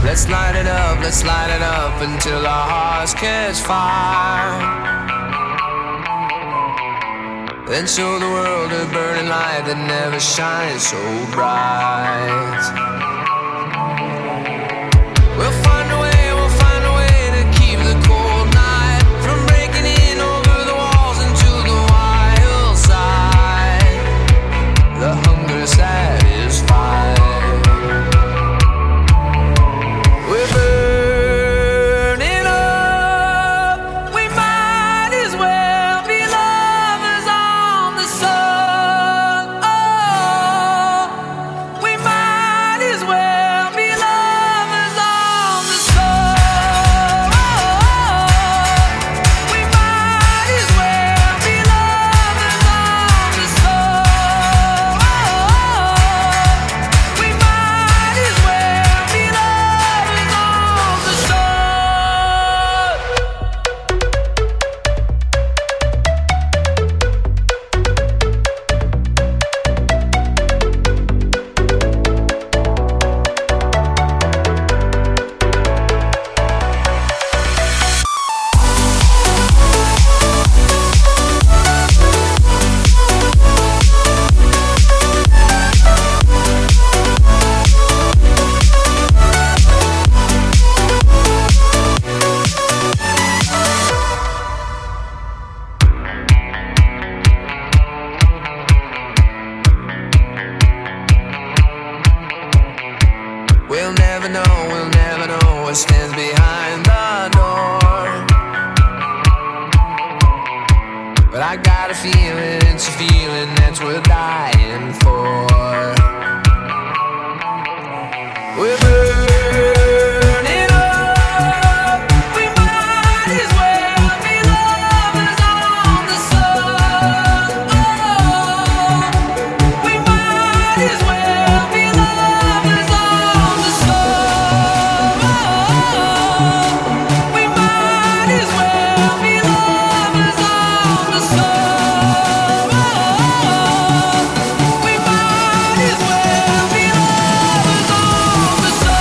Let's light it up until our hearts catch fire. Then show the world a burning light that never shines so bright. We'll find a way to keep the cold night from breaking in over the walls into the wild side. The hunger satisfied. We're burning up. We might as well be lovers on the sun. Oh, we might as well be lovers on the sun. We might as well be lovers on the sun. We might as well be lovers on the sun. We'll never know what stands behind the door. But I got a feeling, it's a feeling that's worth dying for. We're burning up. We might as well be lovers on the sun. Oh, we might as well be lovers on the sun. We might as well be lovers on the sun. We might as well be lovers on the sun.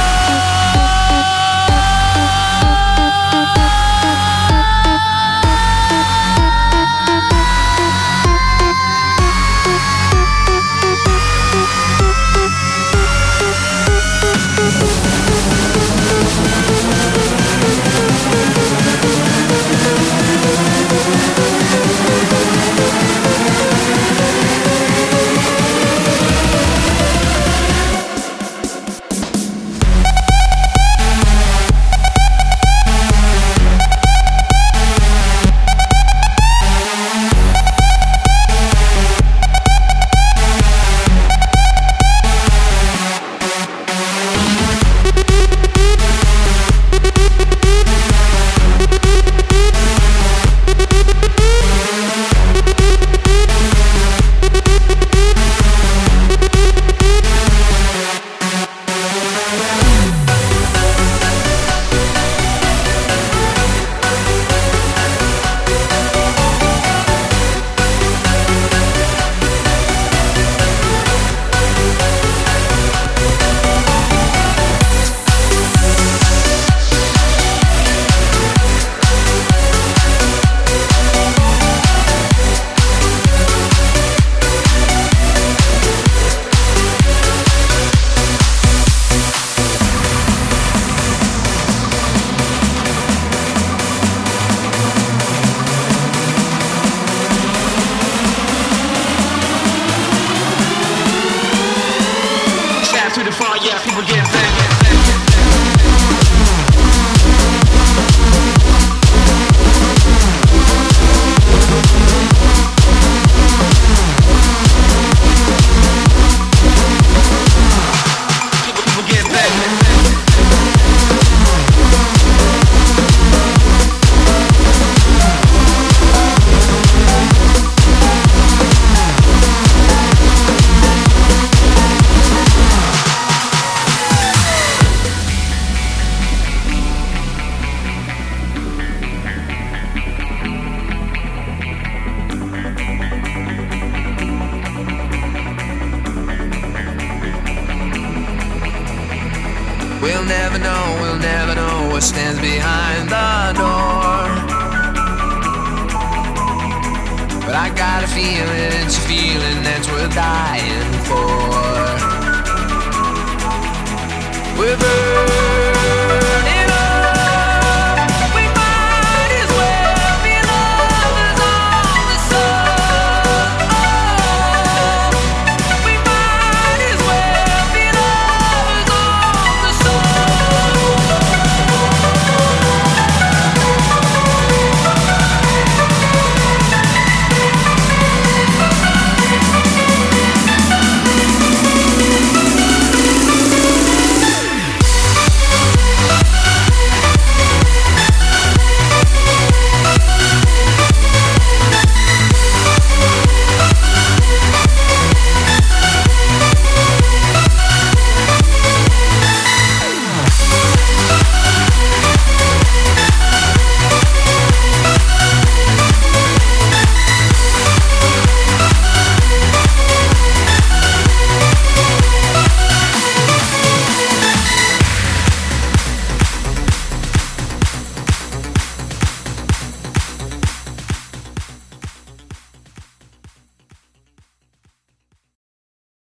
To the far, yeah, people get back. We'll never know what stands behind the door. But I got a feeling, it's a feeling that's worth dying for. We're